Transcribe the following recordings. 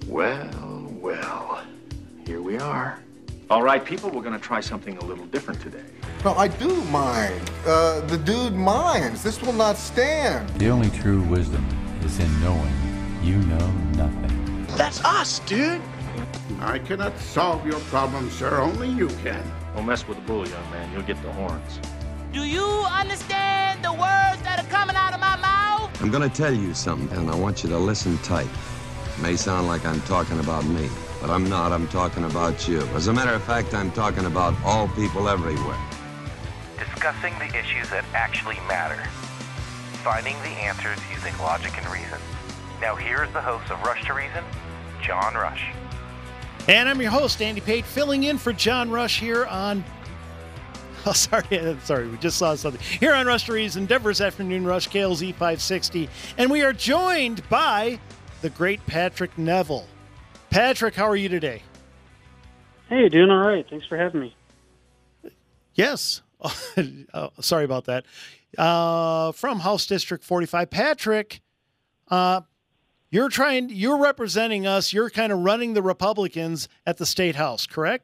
Well, well, here we are. All right, people, we're going to try something a little different today. No, I do mind. The dude minds. This will not stand. The only true wisdom is in knowing you know nothing. That's us, dude. I cannot solve your problem, sir. Only you can. Don't mess with the bull, young man. You'll get the horns. Do you understand the words that are coming out of my mouth? I'm gonna tell you something, and I want you to listen tight. It may sound like I'm talking about me, but I'm not. I'm talking about you. As a matter of fact, I'm talking about all people everywhere. Discussing the issues that actually matter. Finding the answers using logic and reason. Now here's the host of Rush to Reason, John Rush. And I'm your host, Andy Pate, filling in for John Rush here on... Oh, sorry, we just saw something. Here on Rush to Reason, Denver's Afternoon Rush, KLZ 560. And we are joined by the great Patrick Neville. Patrick, how are you today? Hey, doing all right. Thanks for having me. Yes. Sorry about that. From House District 45, Patrick, you're representing us. You're kind of running the Republicans at the State House, correct?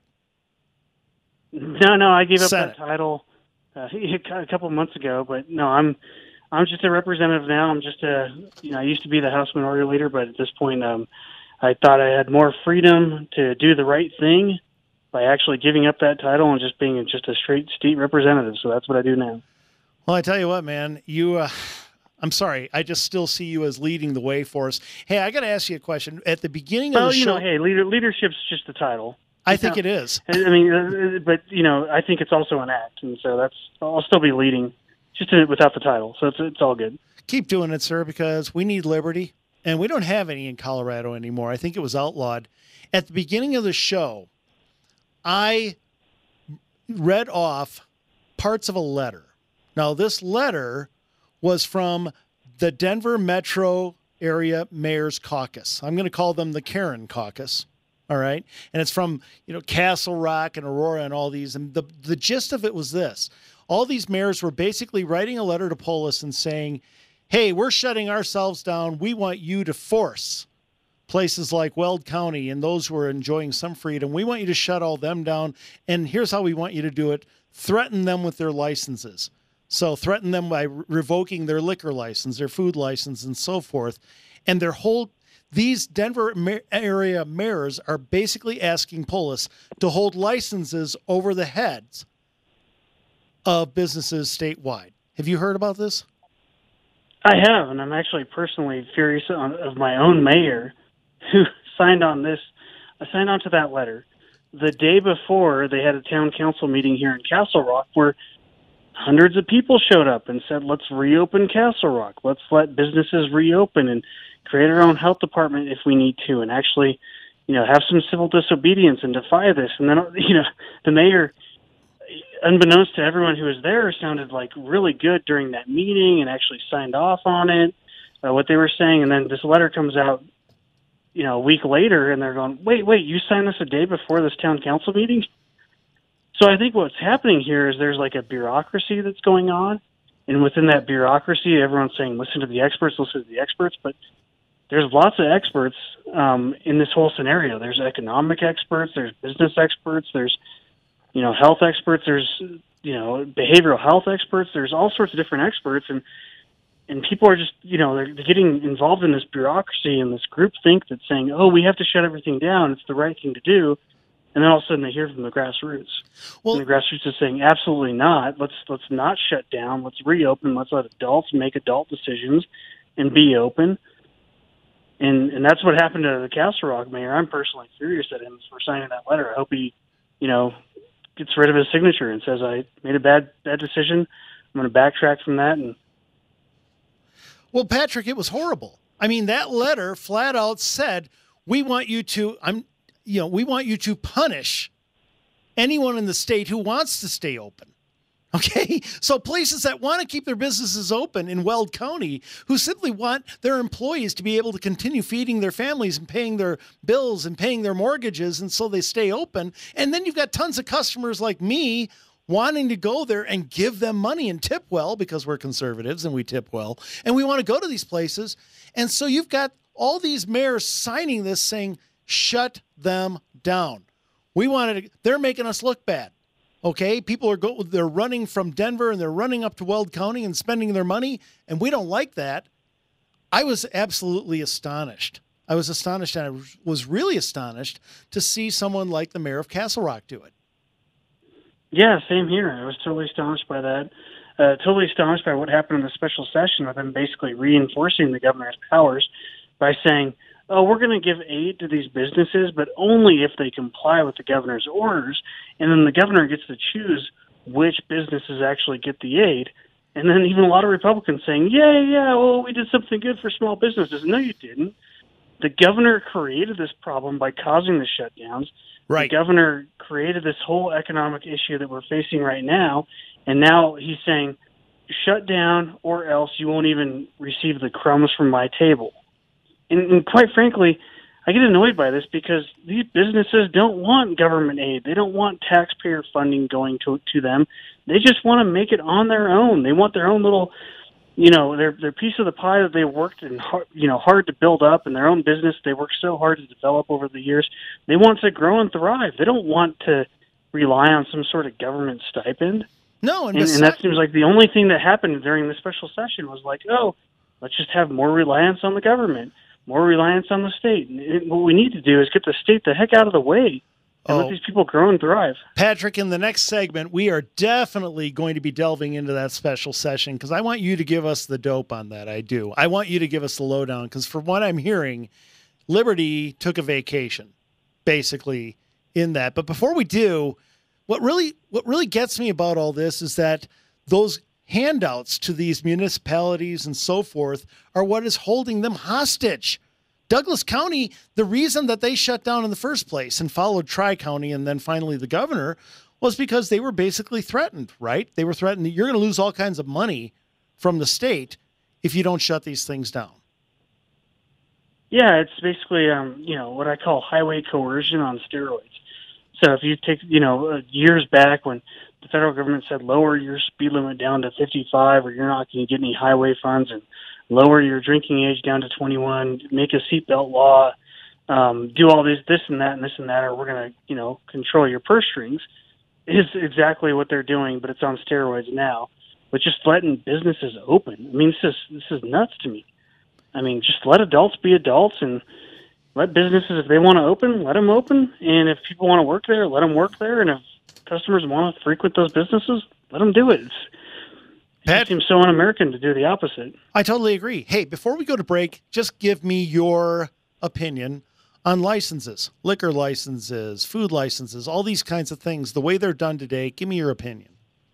No, I gave up Senate. that title a couple of months ago, but no, I'm just a representative now. I'm just I used to be the House Minority Leader, but at this point, I thought I had more freedom to do the right thing by actually giving up that title and just being just a straight state representative. So that's what I do now. Well, I tell you what, man, I'm sorry. I just still see you as leading the way for us. Hey, I got to ask you a question. At the beginning of the show... leadership's just a title. I think it is. I mean, but, I think it's also an act. And so I'll still be leading, just without the title. So it's all good. Keep doing it, sir, because we need liberty. And we don't have any in Colorado anymore. I think it was outlawed. At the beginning of the show, I read off parts of a letter. Now, this letter was from the Denver Metro Area Mayor's Caucus. I'm going to call them the Karen Caucus. All right. And it's from, Castle Rock and Aurora and all these. And the gist of it was this. All these mayors were basically writing a letter to Polis and saying, hey, we're shutting ourselves down. We want you to force places like Weld County and those who are enjoying some freedom. We want you to shut all them down. And here's how we want you to do it. Threaten them with their licenses. So threaten them by revoking their liquor license, their food license, and so forth. And these Denver area mayors are basically asking Polis to hold licenses over the heads of businesses statewide. Have you heard about this? I have, and I'm actually personally furious of my own mayor who signed on this. I signed on to that letter the day before they had a town council meeting here in Castle Rock where hundreds of people showed up and said, let's reopen Castle Rock. Let's let businesses reopen and create our own health department if we need to, and actually, have some civil disobedience and defy this. And then, the mayor, unbeknownst to everyone who was there, sounded like really good during that meeting and actually signed off on it, what they were saying. And then this letter comes out, a week later, and they're going, wait, you signed this a day before this town council meeting? So I think what's happening here is there's like a bureaucracy that's going on. And within that bureaucracy, everyone's saying, listen to the experts, but there's lots of experts in this whole scenario. There's economic experts, there's business experts, there's, health experts, there's, behavioral health experts, there's all sorts of different experts. And people are just, they're getting involved in this bureaucracy and this groupthink that's saying, oh, we have to shut everything down. It's the right thing to do. And then all of a sudden they hear from the grassroots. Well, and the grassroots is saying, absolutely not. Let's not shut down. Let's reopen. Let's let adults make adult decisions and be open. And that's what happened to the Castle Rock mayor. I'm personally furious at him for signing that letter. I hope he, gets rid of his signature and says, I made a bad decision. I'm going to backtrack from that. Well, Patrick, it was horrible. I mean, that letter flat out said, we want you to punish anyone in the state who wants to stay open. Okay, so places that want to keep their businesses open in Weld County, who simply want their employees to be able to continue feeding their families and paying their bills and paying their mortgages, and so they stay open. And then you've got tons of customers like me wanting to go there and give them money and tip well, because we're conservatives and we tip well, and we want to go to these places. And so you've got all these mayors signing this saying, shut them down. They're making us look bad. Okay, people they're running from Denver and they're running up to Weld County and spending their money, and we don't like that. I was absolutely astonished. I was astonished, and I was really astonished to see someone like the mayor of Castle Rock do it. Yeah, same here. I was totally astonished by that. Totally astonished by what happened in the special session with them basically reinforcing the governor's powers by saying, oh, we're going to give aid to these businesses, but only if they comply with the governor's orders. And then the governor gets to choose which businesses actually get the aid. And then even a lot of Republicans saying, yeah, well, we did something good for small businesses. No, you didn't. The governor created this problem by causing the shutdowns. Right. The governor created this whole economic issue that we're facing right now. And now he's saying, shut down or else you won't even receive the crumbs from my table. And quite frankly, I get annoyed by this because these businesses don't want government aid. They don't want taxpayer funding going to them. They just want to make it on their own. They want their own little, their piece of the pie that they worked hard to build up in their own business. They worked so hard to develop over the years. They want to grow and thrive. They don't want to rely on some sort of government stipend. No, and that seems like the only thing that happened during the special session was like, oh, let's just have more reliance on the government. More reliance on the state. What we need to do is get the state the heck out of the way and let these people grow and thrive. Patrick, in the next segment, we are definitely going to be delving into that special session because I want you to give us the dope on that. I do. I want you to give us the lowdown because from what I'm hearing, Liberty took a vacation, basically, in that. But before we do, what really gets me about all this is that those handouts to these municipalities and so forth are what is holding them hostage. Douglas County, the reason that they shut down in the first place and followed Tri-County and then finally the governor was because they were basically threatened, right? They were threatened that you're going to lose all kinds of money from the state if you don't shut these things down. Yeah, it's basically, what I call highway coercion on steroids. So if you take, years back when the federal government said lower your speed limit down to 55 or you're not going to get any highway funds, and lower your drinking age down to 21, make a seatbelt law, do all this and that, or we're going to, control your purse strings, is exactly what they're doing, but it's on steroids now. But just letting businesses open. I mean, this is nuts to me. I mean, just let adults be adults and let businesses, if they want to open, let them open. And if people want to work there, let them work there. And if customers want to frequent those businesses, let them do it. It seems so un-American to do the opposite. I totally agree. Hey, before we go to break, just give me your opinion on licenses, liquor licenses, food licenses, all these kinds of things, the way they're done today. Give me your opinion.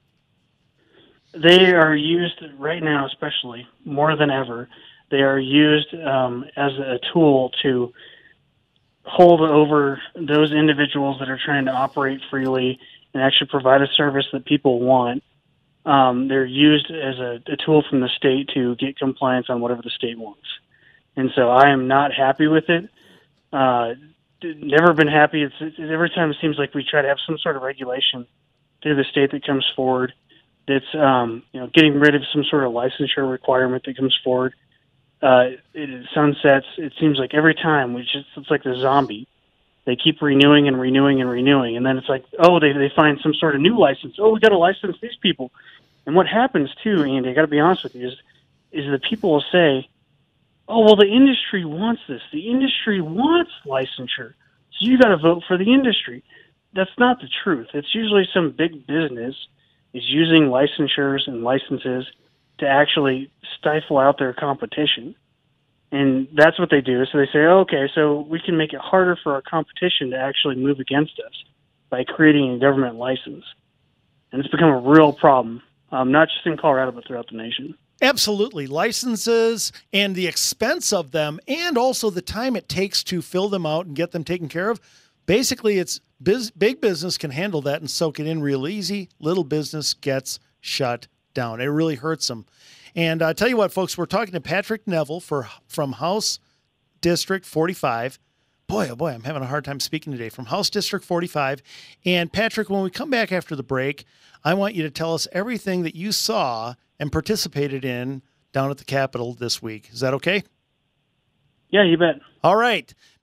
They are used right now, especially more than ever. They are used as a tool to hold over those individuals that are trying to operate freely and actually provide a service that people want. They're used as a tool from the state to get compliance on whatever the state wants. And so I am not happy with it. Never been happy. Every time it seems like we try to have some sort of regulation through the state that comes forward that's getting rid of some sort of licensure requirement that comes forward. It sunsets. It seems like every time it's like the zombie. They keep renewing and renewing and renewing, and then it's like, oh, they find some sort of new license. Oh, we got to license these people. And what happens too, Andy, I got to be honest with you, is that people will say, oh, well, the industry wants this. The industry wants licensure, so you got to vote for the industry. That's not the truth. It's usually some big business is using licensures and licenses to actually stifle out their competition. And that's what they do. So they say, okay, so we can make it harder for our competition to actually move against us by creating a government license. And it's become a real problem, not just in Colorado, but throughout the nation. Absolutely. Licenses and the expense of them and also the time it takes to fill them out and get them taken care of. Basically, it's big business can handle that and soak it in real easy. Little business gets shut down. It really hurts them. And I tell you what, folks, we're talking to Patrick Neville from House District 45. Boy, oh boy, I'm having a hard time speaking today. From House District 45. And Patrick, when we come back after the break, I want you to tell us everything that you saw and participated in down at the Capitol this week. Is that okay? Yeah, you bet. All right.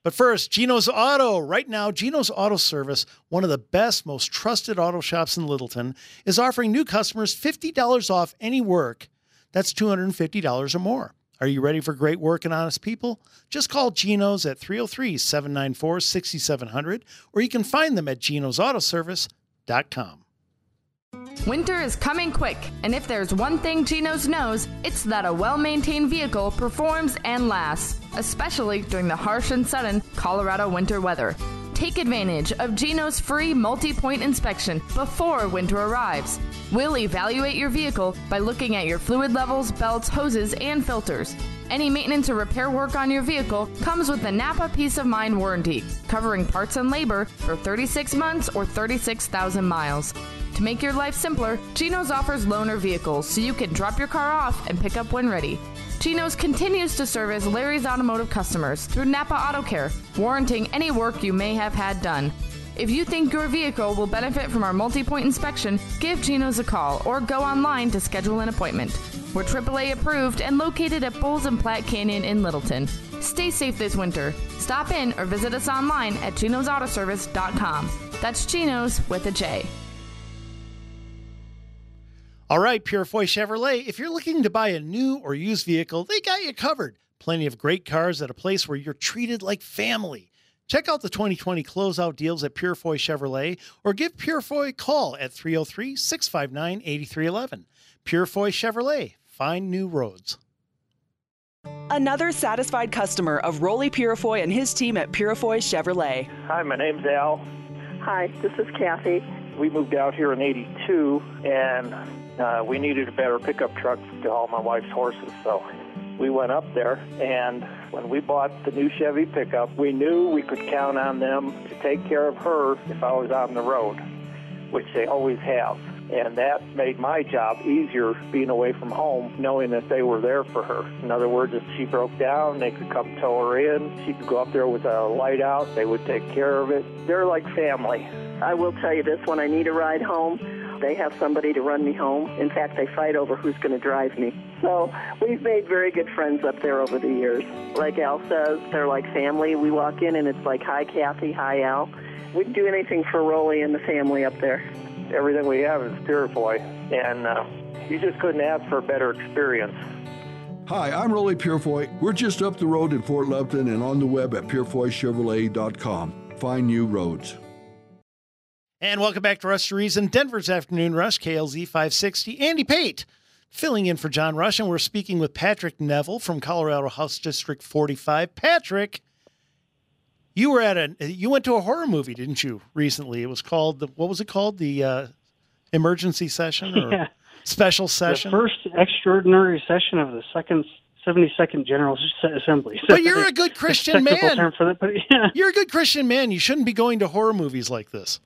But first, Gino's Auto. Right now, Gino's Auto Service, one of the best, most trusted auto shops in Littleton, is offering new customers $50 off any work that's $250 or more. Are you ready for great work and honest people? Just call Gino's at 303-794-6700, or you can find them at ginosautoservice.com. Winter is coming quick, and if there's one thing Gino's knows, it's that a well-maintained vehicle performs and lasts, especially during the harsh and sudden Colorado winter weather. Take advantage of Gino's free multi-point inspection before winter arrives. We'll evaluate your vehicle by looking at your fluid levels, belts, hoses, and filters. Any maintenance or repair work on your vehicle comes with the Napa Peace of Mind warranty, covering parts and labor for 36 months or 36,000 miles. To make your life simpler, Gino's offers loaner vehicles so you can drop your car off and pick up when ready. Gino's continues to service Larry's Automotive customers through Napa Auto Care, warranting any work you may have had done. If you think your vehicle will benefit from our multi-point inspection, give Gino's a call or go online to schedule an appointment. We're AAA approved and located at Bulls and Platte Canyon in Littleton. Stay safe this winter. Stop in or visit us online at ginosautoservice.com. That's Gino's with a J. All right, Purefoy Chevrolet, if you're looking to buy a new or used vehicle, they got you covered. Plenty of great cars at a place where you're treated like family. Check out the 2020 closeout deals at Purefoy Chevrolet or give Purefoy a call at 303-659-8311. Purefoy Chevrolet, find new roads. Another satisfied customer of Rolly Purefoy and his team at Purefoy Chevrolet. Hi, my name's Al. Hi, this is Kathy. We moved out here in '82, and we needed a better pickup truck to haul my wife's horses, so we went up there, and when we bought the new Chevy pickup, we knew we could count on them to take care of her if I was on the road, which they always have. And that made my job easier being away from home, knowing that they were there for her. In other words, if she broke down, they could come tow her in. She could go up there with a light out. They would take care of it. They're like family. I will tell you this, when I need a ride home, they have somebody to run me home. In fact, they fight over who's going to drive me. So we've made very good friends up there over the years. Like Al says, they're like family. We walk in and it's like, hi, Kathy, hi, Al. We'd do anything for Rolly and the family up there. Everything we have is Purefoy, and you just couldn't ask for a better experience. Hi, I'm Rolly Purefoy. We're just up the road in Fort Leupton and on the web at purefoychevrolet.com. Find new roads. And welcome back to Rush to Reason, Denver's Afternoon Rush, KLZ 560. Andy Pate filling in for John Rush, and we're speaking with Patrick Neville from Colorado House District 45. Patrick, you went to a horror movie, didn't you, recently? It was called, what was it called? The emergency session or special session? The first extraordinary session of the 72nd General Assembly. But you're a good Christian man. Term for that, but yeah. You're a good Christian man. You shouldn't be going to horror movies like this.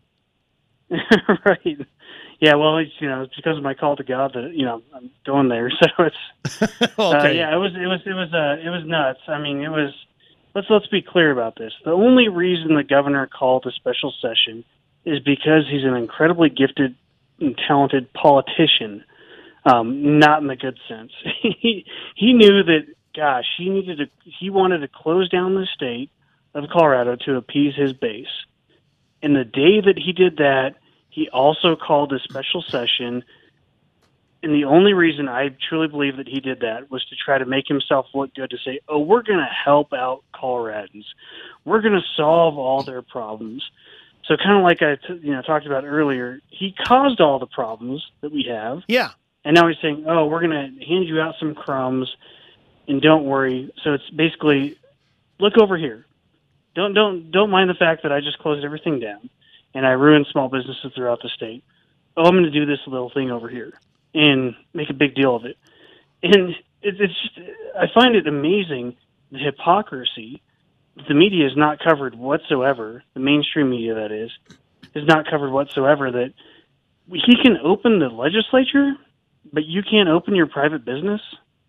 Right. Yeah, well, it's because of my call to God that I'm going there. So it's okay. Yeah, it was nuts. I mean, it was. Let's be clear about this. The only reason the governor called a special session is because he's an incredibly gifted and talented politician, not in the good sense. He knew that, gosh, he wanted to close down the state of Colorado to appease his base. And the day that he did that, he also called a special session. And the only reason I truly believe that he did that was to try to make himself look good, to say, oh, we're going to help out Coloradans. We're going to solve all their problems. So kind of like I talked about earlier, he caused all the problems that we have. Yeah. And now he's saying, oh, we're going to hand you out some crumbs and don't worry. So it's basically, look over here. Don't mind the fact that I just closed everything down and I ruined small businesses throughout the state. Oh, I'm going to do this little thing over here and make a big deal of it. And it's just, I find it amazing, the hypocrisy. The media is not covered whatsoever, the mainstream media, that is not covered whatsoever, that he can open the legislature, but you can't open your private business.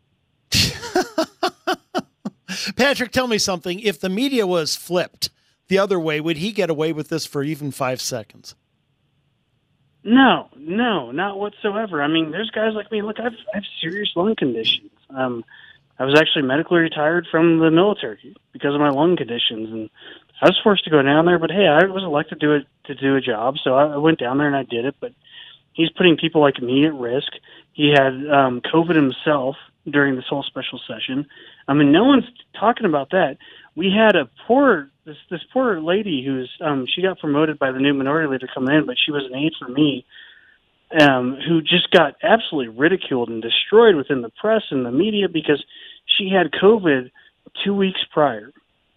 Patrick, tell me something. If the media was flipped the other way, would he get away with this for even 5 seconds? No, not whatsoever. I mean, there's guys like me. Look, I have serious lung conditions. I I was actually medically retired from the military because of my lung conditions, and I was forced to go down there. But hey, I was elected to do a job, so I went down there and I did it. But he's putting people like me at risk. He had COVID himself during this whole special session. I mean, no one's talking about that. We had this poor lady who's she got promoted by the new minority leader coming in, but she was an aide for me, who just got absolutely ridiculed and destroyed within the press and the media because she had COVID 2 weeks prior.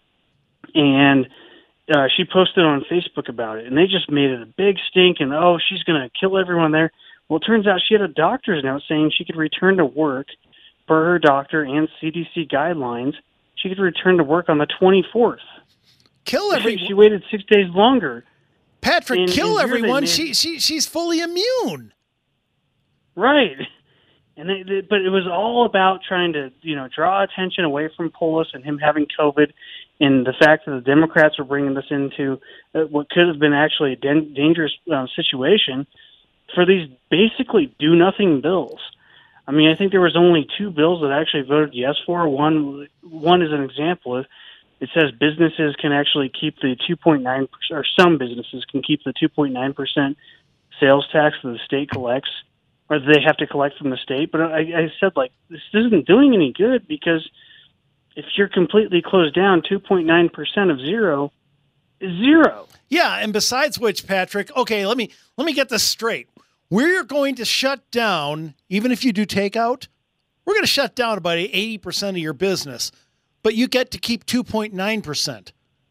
And she posted on Facebook about it, and they just made it a big stink, and, oh, she's going to kill everyone there. Well, it turns out she had a doctor's note saying she could return to work per her doctor and CDC guidelines. She could return to work on the 24th. Kill everyone. She waited 6 days longer. Patrick, kill everyone. She's fully immune. Right. And but it was all about trying to, draw attention away from Polis and him having COVID, and the fact that the Democrats were bringing this into what could have been actually a dangerous situation for these basically do-nothing bills. I mean, I think there was only 2 bills that actually voted yes for. One is an example. It says businesses can actually keep the 2.9%, or some businesses can keep the 2.9% sales tax that the state collects, or they have to collect from the state. But I said, this isn't doing any good, because if you're completely closed down, 2.9% of zero is zero. Yeah, and besides which, Patrick, okay, let me get this straight. We're going to shut down, even if you do takeout, we're going to shut down about 80% of your business, but you get to keep 2.9%.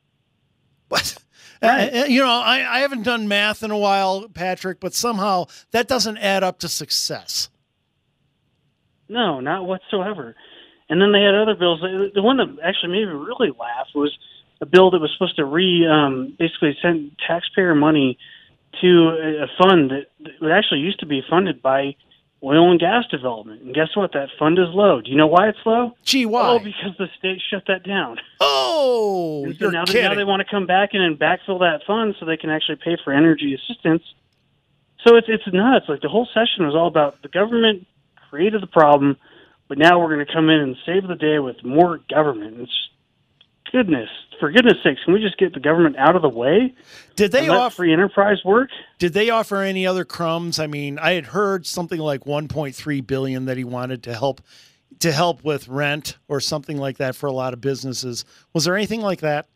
But right. I haven't done math in a while, Patrick, but somehow that doesn't add up to success. No, not whatsoever. And then they had other bills. The one that actually made me really laugh was a bill that was supposed to basically send taxpayer money to a fund that actually used to be funded by oil and gas development. And guess what? That fund is low. Do you know why it's low? Gee, why? Oh, because the state shut that down. Oh, so now they want to come back in and backfill that fund so they can actually pay for energy assistance. So it's nuts. Like, the whole session was all about the government created the problem, but now we're going to come in and save the day with more government. It's for goodness sakes, can we just get the government out of the way? Did they offer free enterprise work? Did they offer any other crumbs? I mean, I had heard something like $1.3 billion that he wanted to help with rent or something like that for a lot of businesses. Was there anything like that?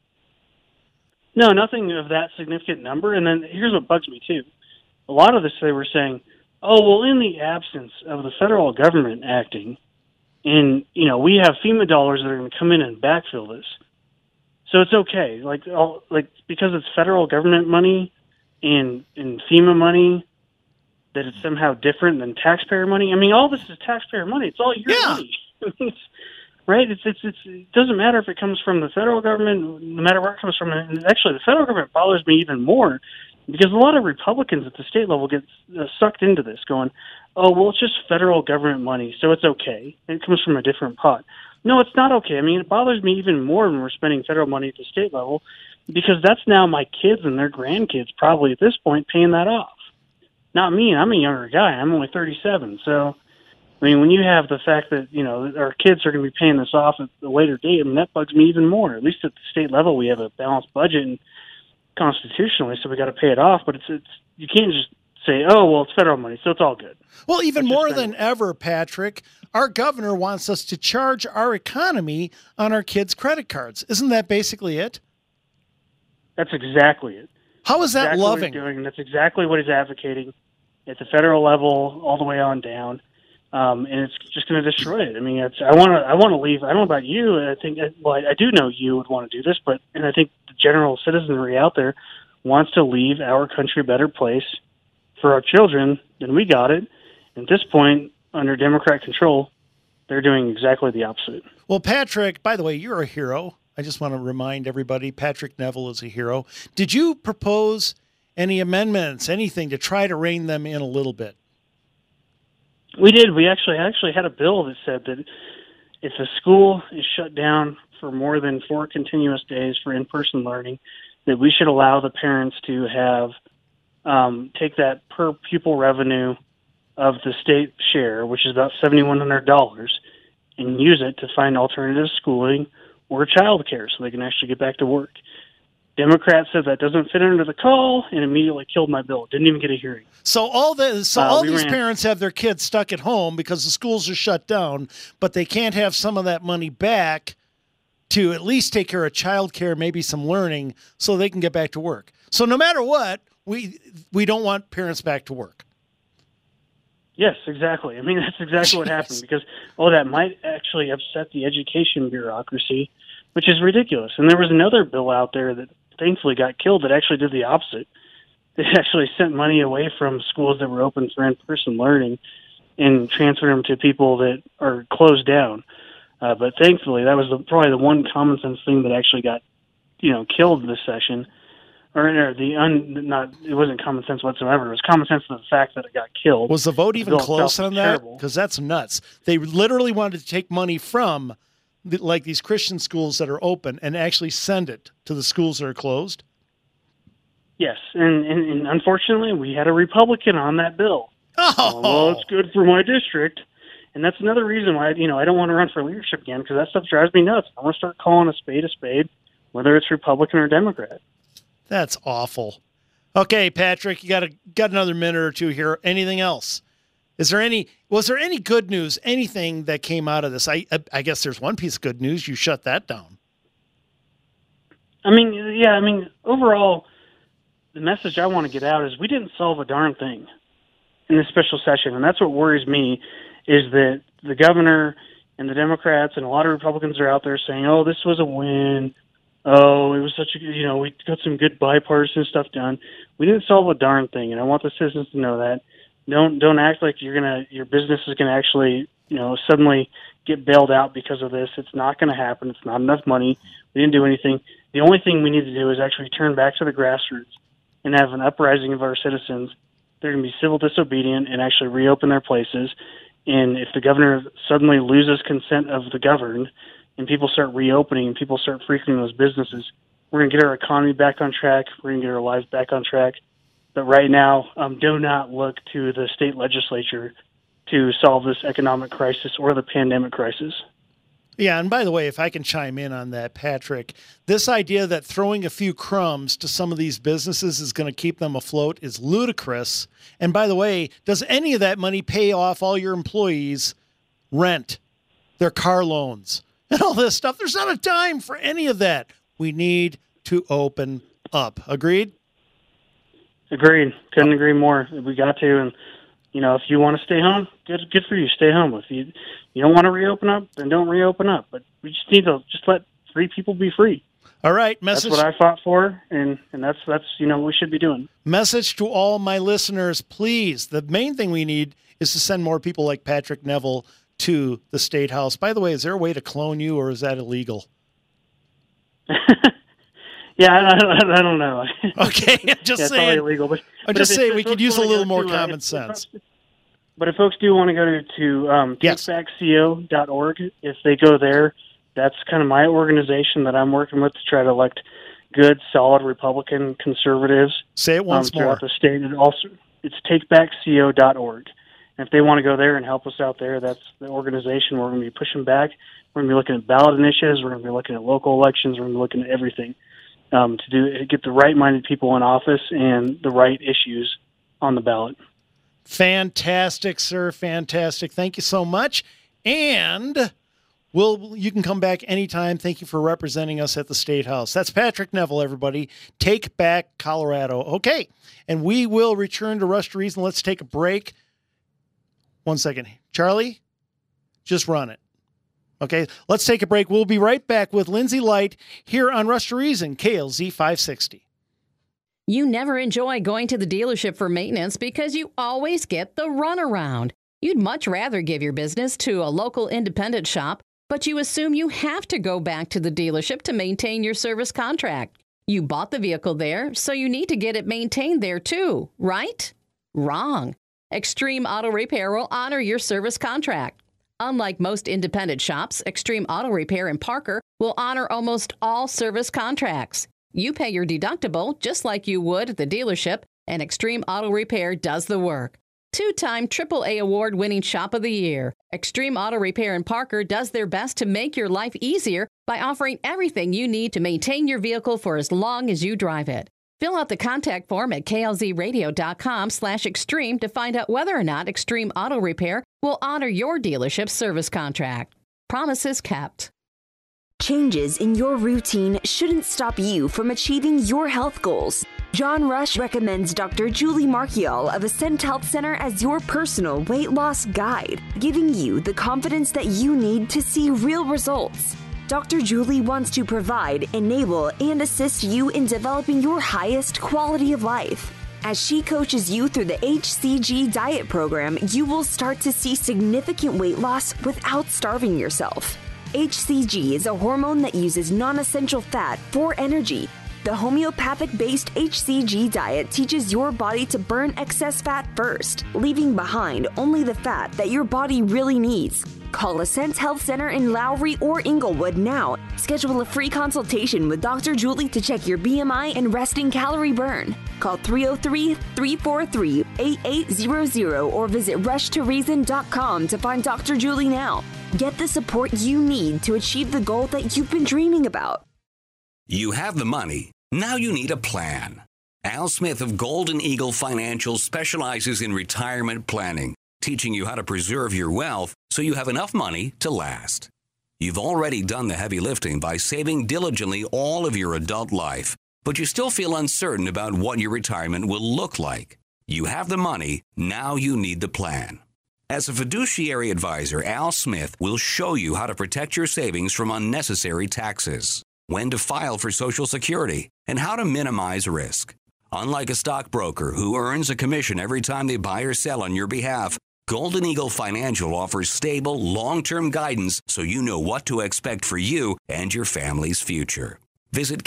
No, nothing of that significant number. And then here's what bugs me too. A lot of this, they were saying, oh, well, in the absence of the federal government acting, and we have FEMA dollars that are going to come in and backfill this. So it's okay, because it's federal government money and FEMA money, that it's somehow different than taxpayer money. I mean, all this is taxpayer money. It's all your money, right? It doesn't matter if it comes from the federal government, no matter where it comes from. And actually, the federal government bothers me even more, because a lot of Republicans at the state level get sucked into this, going, "Oh, well, it's just federal government money, so it's okay. It comes from a different pot." No, it's not okay. I mean, it bothers me even more when we're spending federal money at the state level, because that's now my kids and their grandkids probably at this point paying that off. Not me. I'm a younger guy. I'm only 37. So, I mean, when you have the fact that, our kids are going to be paying this off at a later date, I mean, that bugs me even more. At least at the state level, we have a balanced budget and constitutionally, so we got to pay it off. But it's you can't just say, oh, well, it's federal money, so it's all good. Well, even more than ever, Patrick, our governor wants us to charge our economy on our kids' credit cards. Isn't that basically it? That's exactly it. How is that loving? What he's doing, and that's exactly what he's advocating at the federal level, all the way on down. And it's just going to destroy it. I mean, I want to leave. I don't know about you. I think, I do know you would want to do this, and I think the general citizenry out there wants to leave our country a better place for our children than we got it. At this point, under Democrat control, they're doing exactly the opposite. Well, Patrick, by the way, you're a hero. I just want to remind everybody, Patrick Neville is a hero. Did you propose any amendments, anything to try to rein them in a little bit? We did. We actually had a bill that said that if a school is shut down for more than 4 continuous days for in-person learning, that we should allow the parents to have take that per pupil revenue of the state share, which is about $7,100, and use it to find alternative schooling or childcare so they can actually get back to work. Democrats said that doesn't fit under the call and immediately killed my bill. Didn't even get a hearing. So all these parents have their kids stuck at home because the schools are shut down, but they can't have some of that money back to at least take care of childcare, maybe some learning, so they can get back to work. So no matter what, we don't want parents back to work. Yes, exactly. I mean, that's exactly what happened because, that might actually upset the education bureaucracy, which is ridiculous. And there was another bill out there that thankfully got killed that actually did the opposite. They actually sent money away from schools that were open for in-person learning and transferred them to people that are closed down. But thankfully, that was probably the one common sense thing that actually got, killed this session. It wasn't common sense whatsoever. It was common sense of the fact that it got killed. Was the vote even close on that? Because that's nuts. They literally wanted to take money from these Christian schools that are open and actually send it to the schools that are closed. Yes, and unfortunately, we had a Republican on that bill. Oh, well, it's good for my district, and that's another reason why I don't want to run for leadership again because that stuff drives me nuts. I want to start calling a spade, whether it's Republican or Democrat. That's awful. Okay, Patrick, you got another minute or two here. Anything else? Was there any good news, anything that came out of this? I guess there's one piece of good news. You shut that down. Overall, the message I want to get out is we didn't solve a darn thing in this special session, and that's what worries me is that the governor and the Democrats and a lot of Republicans are out there saying, oh, this was a win. Oh, it was such a, we got some good bipartisan stuff done. We didn't solve a darn thing, and I want the citizens to know that. Don't act like your business is gonna actually, suddenly get bailed out because of this. It's not gonna happen. It's not enough money. We didn't do anything. The only thing we need to do is actually turn back to the grassroots and have an uprising of our citizens. They're gonna be civil disobedient and actually reopen their places. And if the governor suddenly loses consent of the governed, and people start reopening and people start frequenting those businesses, we're going to get our economy back on track. We're going to get our lives back on track. But right now, do not look to the state legislature to solve this economic crisis or the pandemic crisis. Yeah, and by the way, if I can chime in on that, Patrick, this idea that throwing a few crumbs to some of these businesses is going to keep them afloat is ludicrous. And by the way, does any of that money pay off all your employees' rent, their car loans, and all this stuff? There's not a dime for any of that. We need to open up. Agreed? Agreed. Couldn't agree more. We got to. And, if you want to stay home, good for you. Stay home. If you don't want to reopen up, then don't reopen up. But we just need to let free people be free. All right. Message. That's what I fought for, and that's what we should be doing. Message to all my listeners, please. The main thing we need is to send more people like Patrick Neville to the State House. By the way, is there a way to clone you, or is that illegal? Yeah, I don't know. Okay, I'm just saying. It's illegal, but I'm just saying we could use a little more common sense. But if folks do want to go to takebackco.org, if they go there, that's kind of my organization that I'm working with to try to elect good, solid Republican conservatives. Say it once more. Throughout the state. And also, it's takebackco.org. And if they want to go there and help us out there, that's the organization we're going to be pushing back. We're going to be looking at ballot initiatives. We're going to be looking at local elections. We're going to be looking at everything to get the right-minded people in office and the right issues on the ballot. Fantastic, sir. Fantastic. Thank you so much. And you can come back anytime. Thank you for representing us at the State House. That's Patrick Neville, everybody. Take Back Colorado. Okay. And we will return to Rush to Reason. Let's take a break. 1 second. Charlie, just run it. Okay, let's take a break. We'll be right back with Lindsay Light here on Rush to Reason, KLZ 560. You never enjoy going to the dealership for maintenance because you always get the runaround. You'd much rather give your business to a local independent shop, but you assume you have to go back to the dealership to maintain your service contract. You bought the vehicle there, so you need to get it maintained there too, right? Wrong. Extreme Auto Repair will honor your service contract. Unlike most independent shops, Extreme Auto Repair in Parker will honor almost all service contracts. You pay your deductible just like you would at the dealership, and Extreme Auto Repair does the work. 2-time AAA award-winning Shop of the Year. Extreme Auto Repair in Parker does their best to make your life easier by offering everything you need to maintain your vehicle for as long as you drive it. Fill out the contact form at klzradio.com/extreme to find out whether or not Extreme Auto Repair will honor your dealership's service contract. Promises kept. Changes in your routine shouldn't stop you from achieving your health goals. John Rush recommends Dr. Julie Marchiol of Ascent Health Center as your personal weight loss guide, giving you the confidence that you need to see real results. Dr. Julie wants to provide, enable, and assist you in developing your highest quality of life. As she coaches you through the HCG diet program, you will start to see significant weight loss without starving yourself. HCG is a hormone that uses non-essential fat for energy. The homeopathic-based HCG diet teaches your body to burn excess fat first, leaving behind only the fat that your body really needs. Call Ascent Health Center in Lowry or Inglewood now. Schedule a free consultation with Dr. Julie to check your BMI and resting calorie burn. Call 303-343-8800 or visit rushtoreason.com to find Dr. Julie now. Get the support you need to achieve the goal that you've been dreaming about. You have the money. Now you need a plan. Al Smith of Golden Eagle Financial specializes in retirement planning, teaching you how to preserve your wealth so you have enough money to last. You've already done the heavy lifting by saving diligently all of your adult life, but you still feel uncertain about what your retirement will look like. You have the money. Now you need the plan. As a fiduciary advisor, Al Smith will show you how to protect your savings from unnecessary taxes, when to file for Social Security, and how to minimize risk. Unlike a stockbroker who earns a commission every time they buy or sell on your behalf, Golden Eagle Financial offers stable, long-term guidance so you know what to expect for you and your family's future. Visit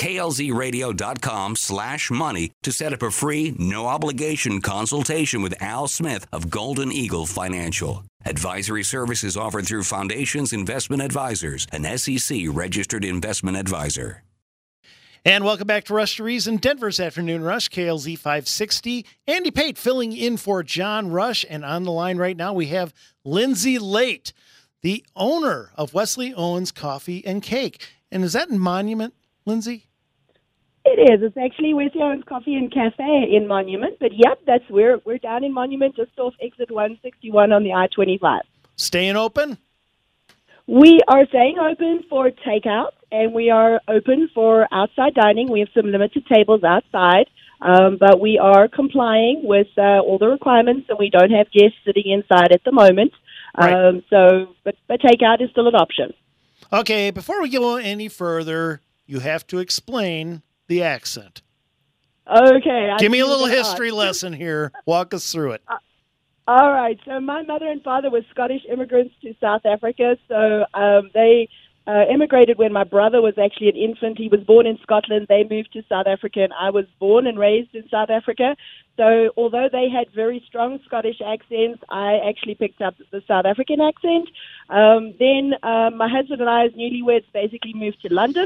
klzradio.com/money to set up a free, no-obligation consultation with Al Smith of Golden Eagle Financial. Advisory services offered through Foundations Investment Advisors, an SEC-registered investment advisor. And welcome back to Rush to Reason, Denver's Afternoon Rush, KLZ 560. Andy Pate filling in for John Rush. And on the line right now, we have Lindsay Late, the owner of Wesley Owens Coffee and Cake. And is that in Monument, Lindsay? It is. It's actually Wesley Owens Coffee and Cafe in Monument. But, yep, that's where we're down in Monument, just off exit 161 on the I-25. Staying open? We are staying open for takeout, and we are open for outside dining. We have some limited tables outside, but we are complying with all the requirements, and we don't have guests sitting inside at the moment. Right. But takeout is still an option. Okay, before we go any further, you have to explain the accent. Okay. Give me a little history lesson here. Walk us through it. All right. So my mother and father were Scottish immigrants to South Africa. So they immigrated when my brother was actually an infant. He was born in Scotland. They moved to South Africa, and I was born and raised in South Africa. So although they had very strong Scottish accents, I actually picked up the South African accent. Then my husband and I, as newlyweds, basically moved to London.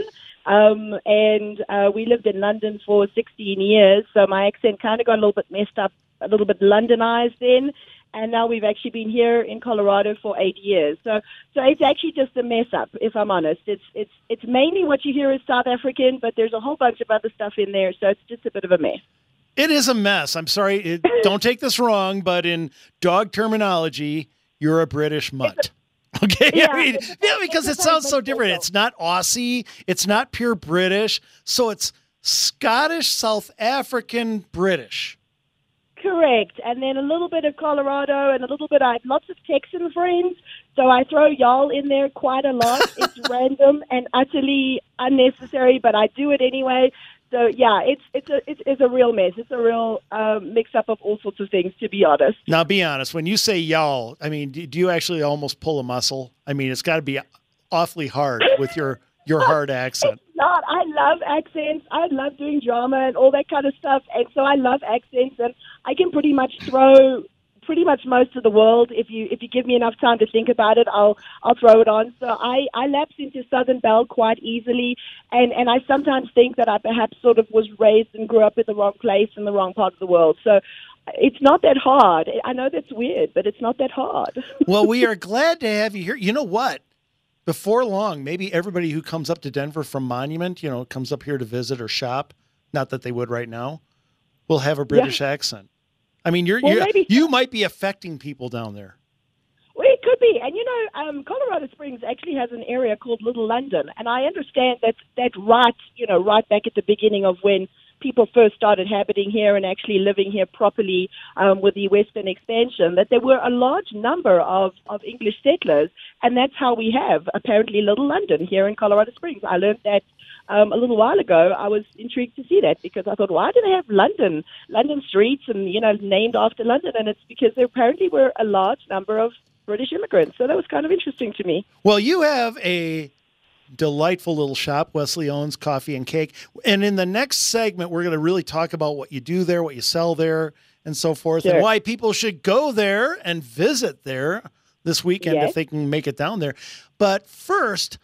And we lived in London for 16 years. So my accent kind of got a little bit messed up, a little bit Londonized then. And now we've actually been here in Colorado for 8 years. So it's actually just a mess up, if I'm honest. It's mainly what you hear is South African, but there's a whole bunch of other stuff in there. So it's just a bit of a mess. It is a mess. I'm sorry. Don't take this wrong, but in dog terminology, you're a British mutt. Okay? Yeah, I mean, because it sounds so different. It's not Aussie. It's not pure British. So it's Scottish, South African, British. Correct. And then a little bit of Colorado and a little bit, I have lots of Texan friends, so I throw y'all in there quite a lot. It's random and utterly unnecessary, but I do it anyway. So, yeah, it's a real mess. It's a real mix-up of all sorts of things, to be honest. Now, be honest. When you say y'all, I mean, do you actually almost pull a muscle? I mean, it's got to be awfully hard with your hard accent. It's not. I love accents. I love doing drama and all that kind of stuff. And so I love accents, and I can pretty much throw pretty much most of the world. If you give me enough time to think about it, I'll throw it on. So I lapse into Southern Belle quite easily, and I sometimes think that I perhaps sort of was raised and grew up in the wrong place in the wrong part of the world. So it's not that hard. I know that's weird, but it's not that hard. Well, we are glad to have you here. You know what? Before long, maybe everybody who comes up to Denver from Monument, comes up here to visit or shop, not that they would right now, will have a British accent. I mean, you might be affecting people down there. Well, it could be. And, Colorado Springs actually has an area called Little London. And I understand that right back at the beginning of when people first started habiting here and actually living here properly with the Western expansion, that there were a large number of English settlers. And that's how we have, apparently, Little London here in Colorado Springs. I learned that a little while ago. I was intrigued to see that because I thought, why do they have London streets and, named after London? And it's because there apparently were a large number of British immigrants. So that was kind of interesting to me. Well, you have a delightful little shop, Wesley Owens Coffee and Cake. And in the next segment, we're going to really talk about what you do there, what you sell there, and so forth, and why people should go there and visit there this weekend if they can make it down there. But first,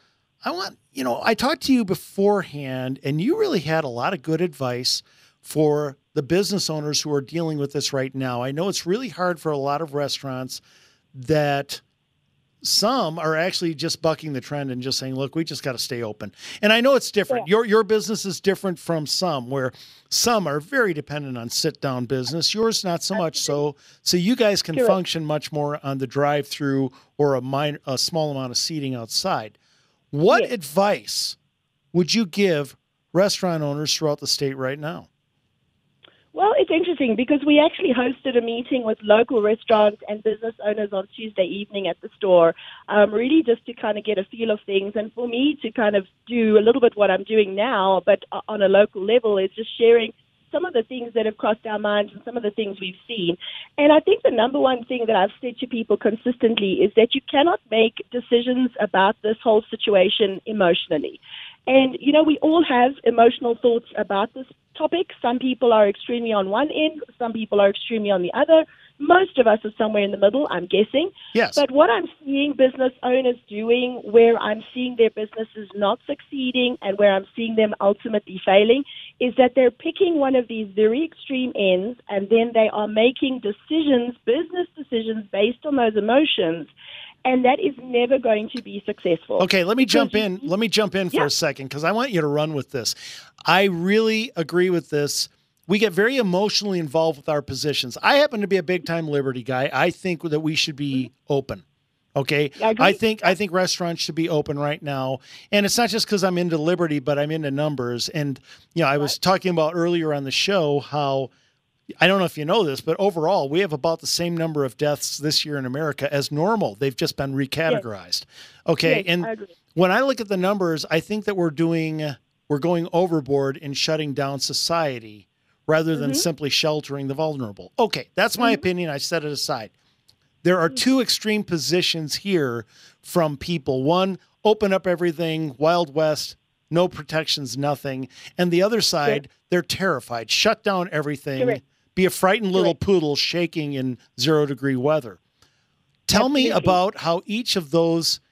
I talked to you beforehand, and you really had a lot of good advice for the business owners who are dealing with this right now. I know it's really hard for a lot of restaurants that some are actually just bucking the trend and just saying, look, we just got to stay open. And I know it's different. Yeah. Your business is different from some, where some are very dependent on sit-down business. Yours not so much so. So you guys can function much more on the drive-through or a small amount of seating outside. What advice would you give restaurant owners throughout the state right now? Well, it's interesting because we actually hosted a meeting with local restaurants and business owners on Tuesday evening at the store, really just to kind of get a feel of things. And for me to kind of do a little bit what I'm doing now, but on a local level, is just sharing some of the things that have crossed our minds and some of the things we've seen. And I think the number one thing that I've said to people consistently is that you cannot make decisions about this whole situation emotionally. And, we all have emotional thoughts about this topic. Some people are extremely on one end. Some people are extremely on the other. Most of us are somewhere in the middle, I'm guessing. Yes. But what I'm seeing business owners doing, where I'm seeing their businesses not succeeding and where I'm seeing them ultimately failing, is that they're picking one of these very extreme ends and then they are making decisions, business decisions, based on those emotions. And that is never going to be successful. Okay, let me jump in. Let me jump in for a second because I want you to run with this. I really agree with this. We get very emotionally involved with our positions. I happen to be a big-time Liberty guy. I think that we should be open. Okay, I think restaurants should be open right now, and it's not just because I'm into Liberty, but I'm into numbers. And I was talking about earlier on the show how, I don't know if you know this, but overall, we have about the same number of deaths this year in America as normal. They've just been recategorized. Yes. Okay. Yes, and when I look at the numbers, I think that we're going overboard in shutting down society rather than simply sheltering the vulnerable. Okay. That's my opinion. I set it aside. There are two extreme positions here from people. One, open up everything, Wild West, no protections, nothing. And the other side, they're terrified. Shut down everything. Correct. Be a frightened little poodle shaking in 0-degree weather. Tell me about how each of those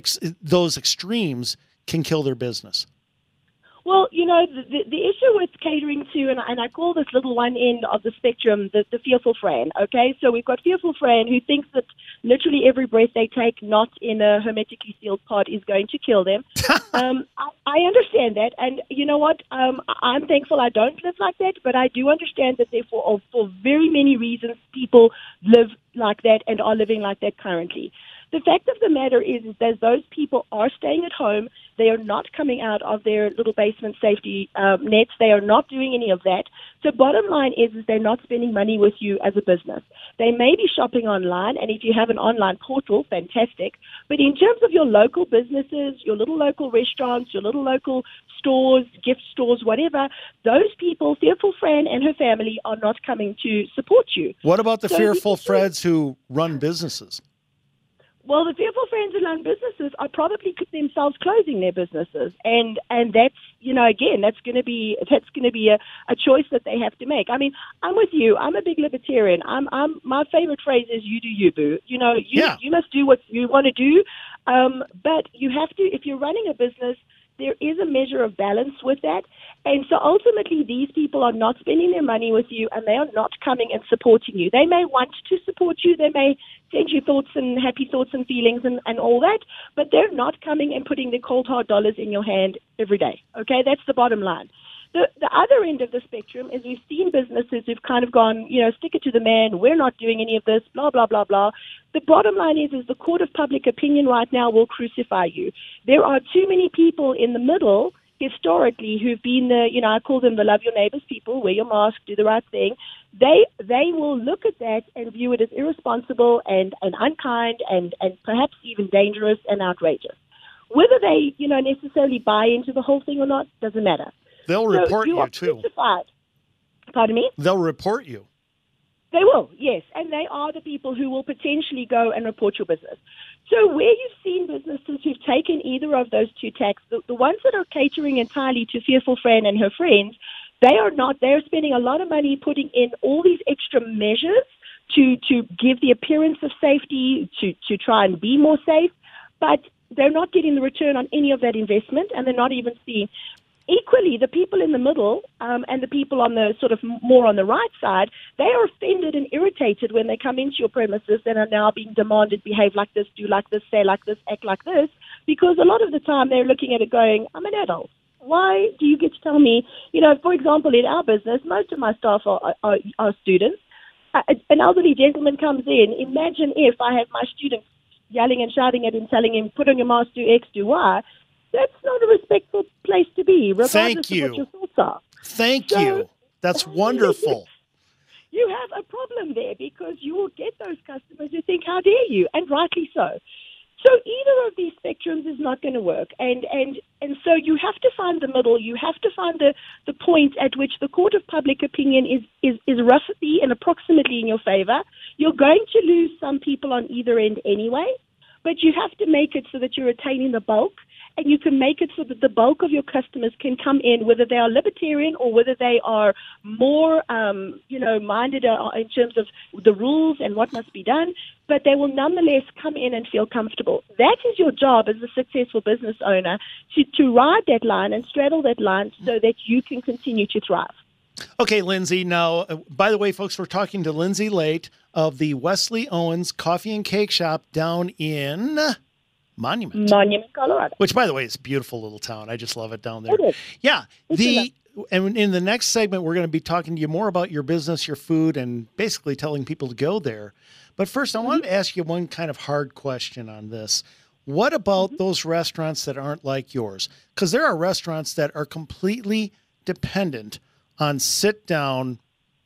extremes can kill their business. Well, the issue with catering to, and I call this little one end of the spectrum, the fearful Fran, okay? So we've got fearful Fran who thinks that literally every breath they take not in a hermetically sealed pod is going to kill them. I understand that, and you know what? I'm thankful I don't live like that, but I do understand that therefore, for very many reasons, people live like that and are living like that currently. The fact of the matter is that those people are staying at home. They are not coming out of their little basement safety nets. They are not doing any of that. So bottom line is they're not spending money with you as a business. They may be shopping online, and if you have an online portal, fantastic. But in terms of your local businesses, your little local restaurants, your little local stores, gift stores, whatever, those people, Fearful Fran and her family, are not coming to support you. What about the Fearful Freds who run businesses? Well, the fearful friends who run businesses are probably themselves closing their businesses, and that's again that's going to be a choice that they have to make. I mean, I'm with you. I'm a big libertarian. My favorite phrase is "you do you, boo." You must do what you want to do, but you have to. If you're running a business, there is a measure of balance with that. And so ultimately, these people are not spending their money with you, and they are not coming and supporting you. They may want to support you. They may send you thoughts and happy thoughts and feelings and all that, but they're not coming and putting the cold, hard dollars in your hand every day. Okay, that's the bottom line. The other end of the spectrum is we've seen businesses who've kind of gone, stick it to the man, we're not doing any of this, blah, blah, blah, blah. The bottom line is the court of public opinion right now will crucify you. There are too many people in the middle historically who've been I call them the love your neighbors people, wear your mask, do the right thing. They will look at that and view it as irresponsible and unkind and perhaps even dangerous and outrageous. Whether they, necessarily buy into the whole thing or not doesn't matter. They'll report you too. Crucified. Pardon me? They'll report you. They will, yes. And they are the people who will potentially go and report your business. So where you've seen businesses who've taken either of those two tacks, the ones that are catering entirely to Fearful Fran and her friends, they are not. They're spending a lot of money putting in all these extra measures to give the appearance of safety, to try and be more safe. But they're not getting the return on any of that investment, and they're not even seeing. Equally, the people in the middle and the people on the sort of more on the right side, they are offended and irritated when they come into your premises and are now being demanded, behave like this, do like this, say like this, act like this, because a lot of the time they're looking at it going, I'm an adult. Why do you get to tell me, for example, in our business, most of my staff are students. An elderly gentleman comes in. Imagine if I have my students yelling and shouting at him, telling him, put on your mask, do X, do Y. That's not a respectful place to be, regardless of what your thoughts are. Thank you. That's wonderful. You have a problem there because you will get those customers who think, how dare you? And rightly so. So either of these spectrums is not going to work. And so you have to find the middle. You have to find the point at which the court of public opinion is roughly and approximately in your favor. You're going to lose some people on either end anyway, but you have to make it so that you're retaining the bulk. And you can make it so that the bulk of your customers can come in, whether they are libertarian or whether they are more, minded in terms of the rules and what must be done, but they will nonetheless come in and feel comfortable. That is your job as a successful business owner, to ride that line and straddle that line so that you can continue to thrive. Okay, Lindsay. Now, by the way, folks, we're talking to Lindsay Late of the Wesley Owens Coffee and Cake Shop down in Monument, Colorado. Which, by the way, is a beautiful little town. I just love it down there. It is. Yeah. And in the next segment, we're going to be talking to you more about your business, your food, and basically telling people to go there. But first, I wanted to ask you one kind of hard question on this. What about those restaurants that aren't like yours? Because there are restaurants that are completely dependent on sit-down,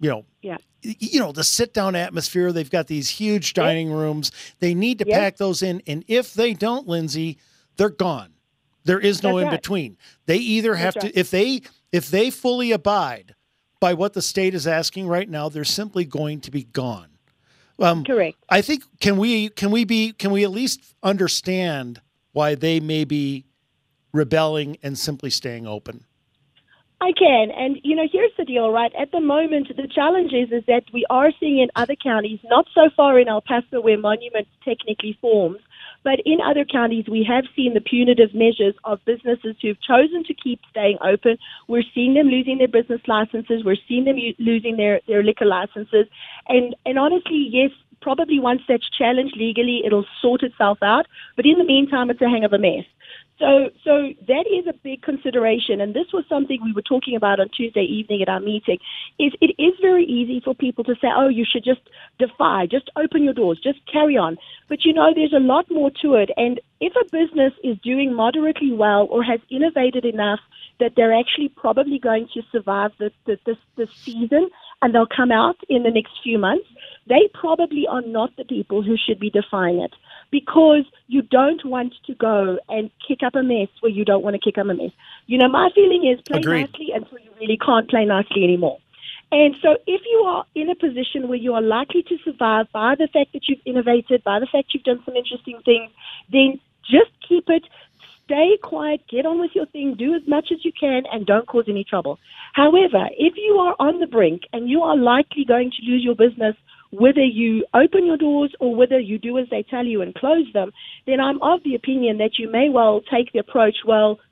the sit-down atmosphere. They've got these huge dining rooms. They need to pack those in. And if they don't, Lindsay, they're gone. There is no in-between. They either have to, if they fully abide by what the state is asking right now, they're simply going to be gone. Correct. I think, can we at least understand why they may be rebelling and simply staying open? I can. And, here's the deal, right? At the moment, the challenge is that we are seeing in other counties, not so far in El Paso where Monument technically forms, but in other counties, we have seen the punitive measures of businesses who've chosen to keep staying open. We're seeing them losing their business licenses. We're seeing them losing their liquor licenses. And honestly, yes, probably once that's challenged legally, it'll sort itself out. But in the meantime, it's a hang of a mess. So that is a big consideration, and this was something we were talking about on Tuesday evening at our meeting. It is very easy for people to say, oh, you should just defy, just open your doors, just carry on. But, there's a lot more to it, and if a business is doing moderately well or has innovated enough that they're actually probably going to survive this season and they'll come out in the next few months, they probably are not the people who should be defying it, because you don't want to go and kick up a mess where you don't want to kick up a mess. My feeling is play nicely until you really can't play nicely anymore. And so if you are in a position where you are likely to survive by the fact that you've innovated, by the fact you've done some interesting things, then just keep it. Stay quiet, get on with your thing, do as much as you can, and don't cause any trouble. However, if you are on the brink and you are likely going to lose your business, whether you open your doors or whether you do as they tell you and close them, then I'm of the opinion that you may well take the approach, well,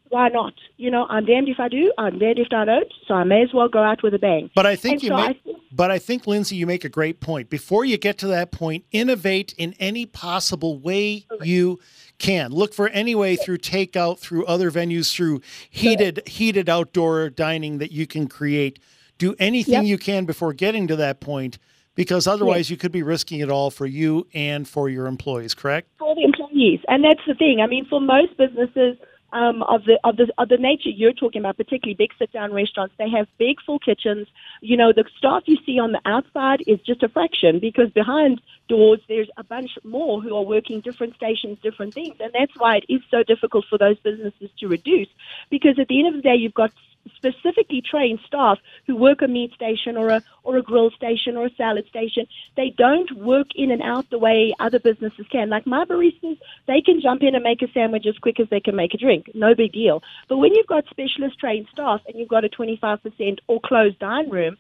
why not? You know, I'm damned if I do, I'm damned if I don't, so I may as well go out with a bang. But I think I think, Lindsay, you make a great point. Before you get to that point, innovate in any possible way you can. Look for any way through takeout, through other venues, through heated outdoor dining that you can create. Do anything you can before getting to that point, because otherwise you could be risking it all for you and for your employees, correct? For the employees. And that's the thing. I mean, for most businesses of the nature you're talking about, particularly big sit-down restaurants, they have big, full kitchens. You know, the staff you see on the outside is just a fraction, because behind doors there's a bunch more who are working different stations, different things. And that's why it is so difficult for those businesses to reduce, because at the end of the day, you've got specifically trained staff who work a meat station or a grill station or a salad station. They don't work in and out the way other businesses can. Like my baristas, they can jump in and make a sandwich as quick as they can make a drink. No big deal. But when you've got specialist trained staff and you've got a 25% or closed dining room,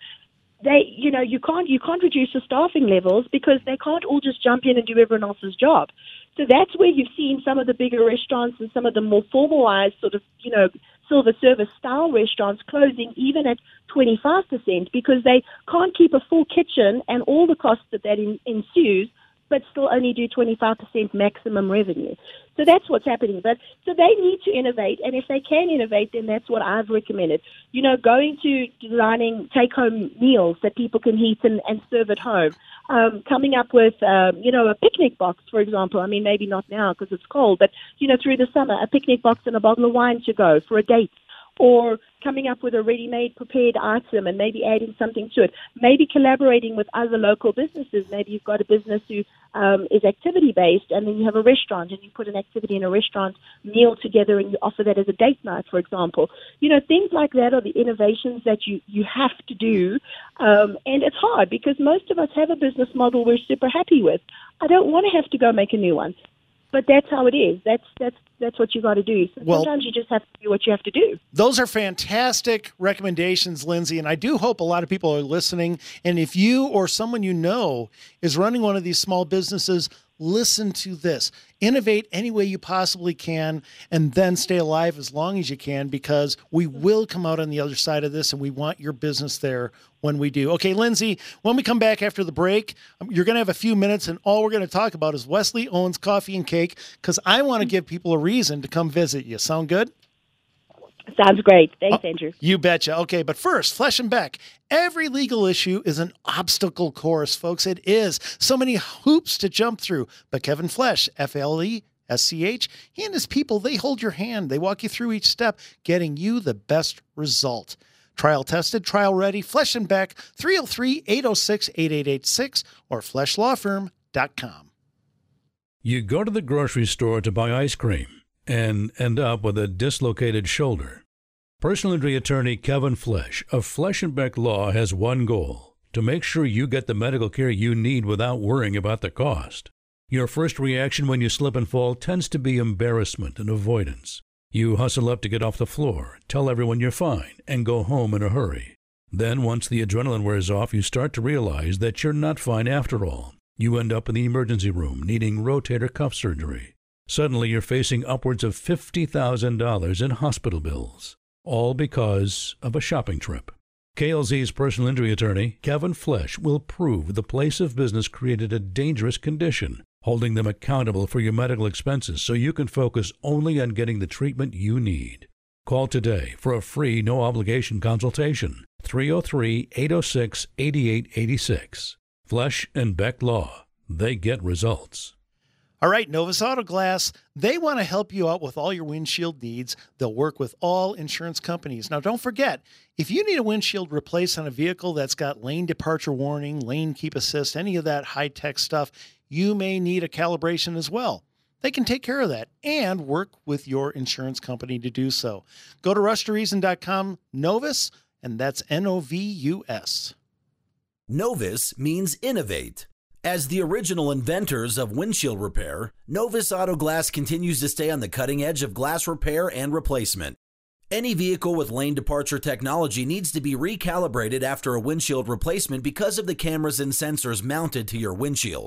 you can't reduce the staffing levels, because they can't all just jump in and do everyone else's job. So that's where you've seen some of the bigger restaurants and some of the more formalized sort of, silver service style restaurants closing even at 25%, because they can't keep a full kitchen and all the costs that ensues, but still only do 25% maximum revenue. So that's what's happening. So they need to innovate, and if they can innovate, then that's what I've recommended. You know, going to designing take-home meals that people can heat and serve at home. Coming up with, a picnic box, for example. I mean, maybe not now because it's cold, but, through the summer, a picnic box and a bottle of wine to go for a date. Or coming up with a ready-made prepared item and maybe adding something to it. Maybe collaborating with other local businesses. Maybe you've got a business who is activity-based, and then you have a restaurant and you put an activity in a restaurant meal together and you offer that as a date night, for example. Things like that are the innovations that you have to do. And it's hard because most of us have a business model we're super happy with. I don't want to have to go make a new one. But that's how it is. That's what you got to do. So sometimes you just have to do what you have to do. Those are fantastic recommendations, Lindsay, and I do hope a lot of people are listening. And if you or someone you know is running one of these small businesses, listen to this. Innovate any way you possibly can, and then stay alive as long as you can, because we will come out on the other side of this, and we want your business there when we do. Okay, Lindsay, when we come back after the break, you're going to have a few minutes, and all we're going to talk about is Wesley Owens Coffee and Cake, because I want to give people a reason to come visit you. Sound good? Sounds great. Thanks, Andrew. You betcha. Okay, but first, Flesh and Beck. Every legal issue is an obstacle course, folks. It is. So many hoops to jump through. But Kevin Flesch, F-L-E-S-C-H, he and his people, they hold your hand. They walk you through each step, getting you the best result. Trial tested, trial ready. Flesh and Beck, 303-806-8886 or fleshlawfirm.com. You go to the grocery store to buy ice cream and end up with a dislocated shoulder. Personal injury attorney Kevin Flesch of Flesch & Beck Law has one goal: to make sure you get the medical care you need without worrying about the cost. Your first reaction when you slip and fall tends to be embarrassment and avoidance. You hustle up to get off the floor, tell everyone you're fine, and go home in a hurry. Then, once the adrenaline wears off, you start to realize that you're not fine after all. You end up in the emergency room needing rotator cuff surgery. Suddenly, you're facing upwards of $50,000 in hospital bills, all because of a shopping trip. KLZ's personal injury attorney, Kevin Flesch, will prove the place of business created a dangerous condition, holding them accountable for your medical expenses so you can focus only on getting the treatment you need. Call today for a free, no-obligation consultation, 303-806-8886. Flesch & Beck Law. They get results. All right, Novus Auto Glass, they want to help you out with all your windshield needs. They'll work with all insurance companies. Now, don't forget, if you need a windshield replaced on a vehicle that's got lane departure warning, lane keep assist, any of that high-tech stuff, you may need a calibration as well. They can take care of that and work with your insurance company to do so. Go to rushtoreason.com, Novus, and that's N-O-V-U-S. Novus means innovate. As the original inventors of windshield repair, Novus Auto Glass continues to stay on the cutting edge of glass repair and replacement. Any vehicle with lane departure technology needs to be recalibrated after a windshield replacement because of the cameras and sensors mounted to your windshield.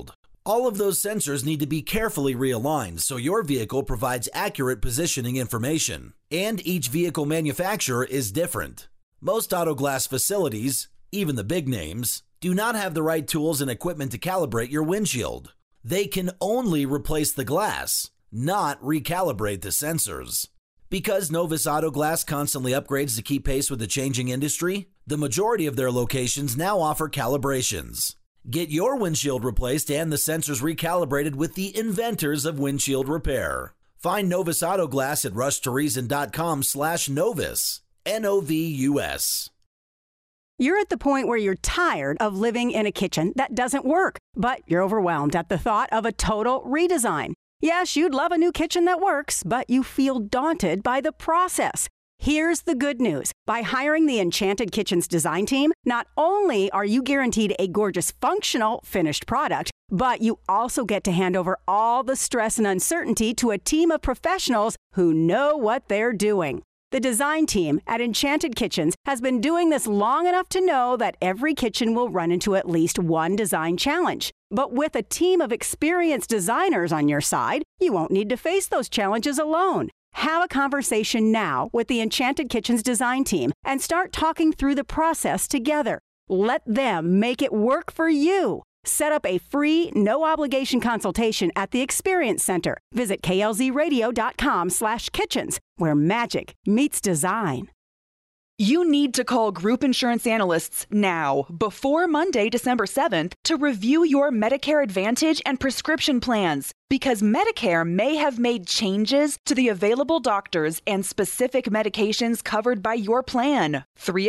All of those sensors need to be carefully realigned so your vehicle provides accurate positioning information. And each vehicle manufacturer is different. Most auto glass facilities, even the big names, do not have the right tools and equipment to calibrate your windshield. They can only replace the glass, not recalibrate the sensors. Because Novus Auto Glass constantly upgrades to keep pace with the changing industry, the majority of their locations now offer calibrations. Get your windshield replaced and the sensors recalibrated with the inventors of windshield repair. Find Novus Auto Glass at rushtoreason.com/Novus. Novus. You're at the point where you're tired of living in a kitchen that doesn't work, but you're overwhelmed at the thought of a total redesign. Yes, you'd love a new kitchen that works, but you feel daunted by the process. Here's the good news. By hiring the Enchanted Kitchens design team, not only are you guaranteed a gorgeous, functional, finished product, but you also get to hand over all the stress and uncertainty to a team of professionals who know what they're doing. The design team at Enchanted Kitchens has been doing this long enough to know that every kitchen will run into at least one design challenge. But with a team of experienced designers on your side, you won't need to face those challenges alone. Have a conversation now with the Enchanted Kitchens design team and start talking through the process together. Let them make it work for you. Set up a free, no-obligation consultation at the Experience Center. Visit klzradio.com/kitchens, where magic meets design. You need to call Group Insurance Analysts now, before Monday, December 7th, to review your Medicare Advantage and prescription plans, because Medicare may have made changes to the available doctors and specific medications covered by your plan.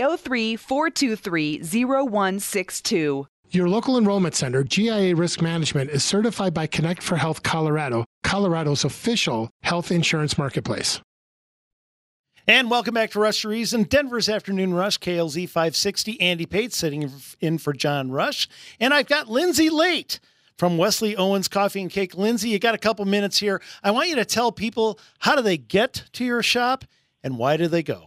303-423-0162. Your local enrollment center, GIA Risk Management, is certified by Connect for Health Colorado, Colorado's official health insurance marketplace. And welcome back to Rush to Reason, Denver's Afternoon Rush, KLZ 560. Andy Pate sitting in for John Rush. And I've got Lindsay Late from Wesley Owens Coffee and Cake. Lindsay, you got a couple minutes here. I want you to tell people, how do they get to your shop and why do they go?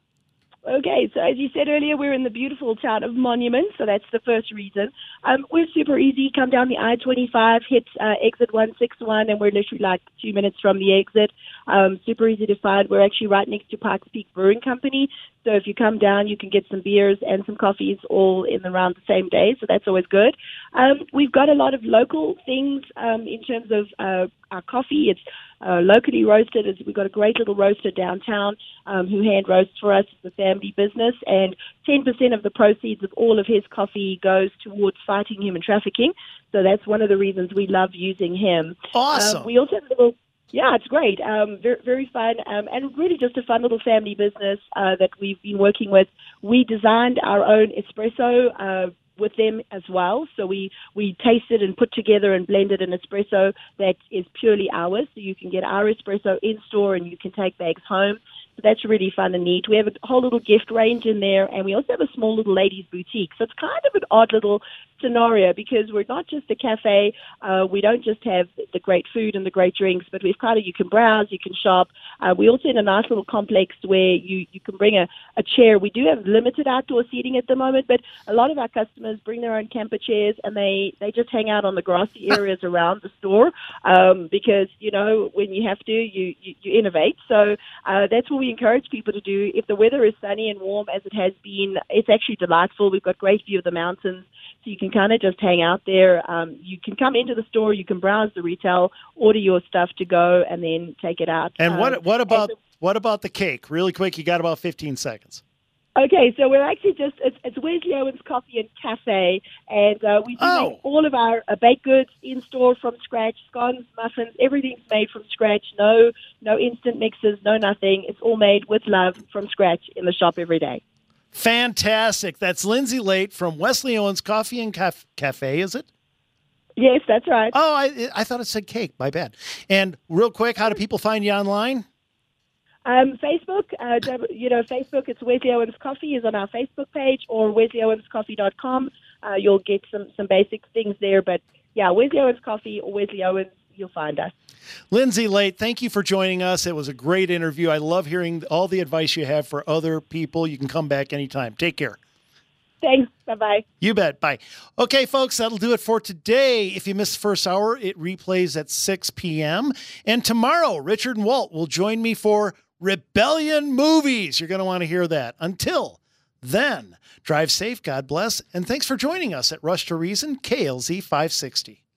Okay, so as you said earlier, we're in the beautiful town of Monument, so that's the first reason. We're super easy. Come down the I-25, hit exit 161, and we're literally like 2 minutes from the exit. Super easy to find. We're actually right next to Pikes Peak Brewing Company, so if you come down, you can get some beers and some coffees all in around the same day, so that's always good. We've got a lot of local things in terms of our coffee. It's locally roasted. We've got a great little roaster downtown who hand roasts for us. It's a family business, and 10% of the proceeds of all of his coffee goes towards fighting human trafficking. So that's one of the reasons we love using him. Awesome. We also have a little... Yeah, it's great. Very, very fun, and really just a fun little family business that we've been working with. We designed our own espresso with them as well. So we tasted and put together and blended an espresso that is purely ours. So you can get our espresso in store and you can take bags home. So that's really fun and neat. We have a whole little gift range in there, and we also have a small little ladies' boutique. So it's kind of an odd little scenario because we're not just a cafe. We don't just have the great food and the great drinks, but we've kind of, you can browse, you can shop. We also in a nice little complex where you can bring a chair. We do have limited outdoor seating at the moment, but a lot of our customers bring their own camper chairs and they just hang out on the grassy areas around the store because, you know, when you have to, you innovate. So that's what we encourage people to do. If the weather is sunny and warm as it has been, it's actually delightful. We've got great view of the mountains, so you can kind of just hang out there. You can come into the store, you can browse the retail, order your stuff to go, and then take it out. And what about the cake? Really quick, you got about 15 seconds. Okay, so we're actually it's Wesley Owens Coffee and Cafe, and we do make all of our baked goods in store from scratch, scones, muffins, everything's made from scratch, no instant mixes, no nothing. It's all made with love from scratch in the shop every day. Fantastic. That's Lindsay Late from Wesley Owens Coffee and Cafe, is it? Yes, that's right. Oh, I thought it said cake. My bad. And real quick, how do people find you online? Facebook, Facebook, it's Wesley Owens Coffee is on our Facebook page, or wesleyowenscoffee.com. You'll get some basic things there, but yeah, Wesley Owens Coffee or Wesley Owens, you'll find us. Lindsay Late, thank you for joining us. It was a great interview. I love hearing all the advice you have for other people. You can come back anytime. Take care. Thanks. Bye-bye. You bet. Bye. Okay, folks, that'll do it for today. If you missed the first hour, it replays at 6 p.m. And tomorrow, Richard and Walt will join me for Rebellion Movies. You're going to want to hear that. Until then, drive safe, God bless, and thanks for joining us at Rush to Reason, KLZ 560.